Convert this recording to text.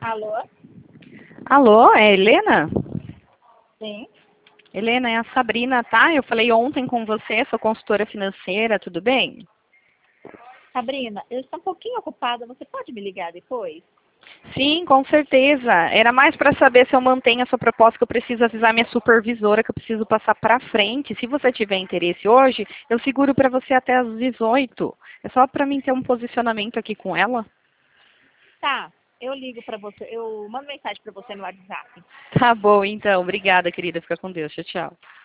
Alô? Alô, é a Helena? Sim. Helena, é a Sabrina, tá? Eu falei ontem com você, sou consultora financeira, tudo bem? Sabrina, eu estou um pouquinho ocupada. Você pode me ligar depois? Sim, com certeza. Era mais para saber se eu mantenho a sua proposta, que eu preciso avisar minha supervisora, que eu preciso passar para frente. Se você tiver interesse hoje, eu seguro para você até às 18. É só para mim ter um posicionamento aqui com ela. Tá. Eu ligo para você. Eu mando mensagem para você no WhatsApp. Tá bom, então. Obrigada, querida. Fica com Deus. Tchau, tchau.